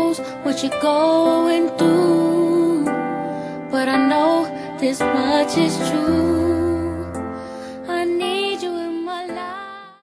knows what you're going through, but I know this much is true.